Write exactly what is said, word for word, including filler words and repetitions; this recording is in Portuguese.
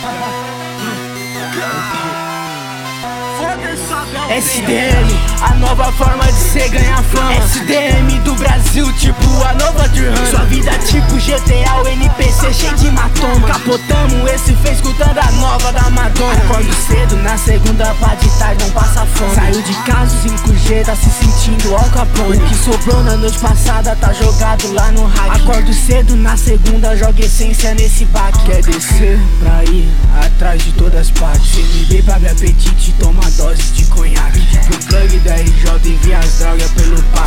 S D M, a nova forma de cê ganhar fama. S D M do Brasil, tipo a nova Dirham. Sua vida tipo G T A, o N P C cheio de matoma. Capotamos esse fez escutando a nova da Madonna. Acordo cedo, na segunda pá de tarde não passa fome. Saiu de casa cinco G, tá se sentindo Al Capone. O que sobrou na noite passada tá jogado lá no hack. Acordo cedo, na segunda joga essência nesse baque. Quer descer pra ir atrás de todas as partes. C M B pra abrir apetite, toma doses de conhaque. Pro plug da R J envia as drogas pelo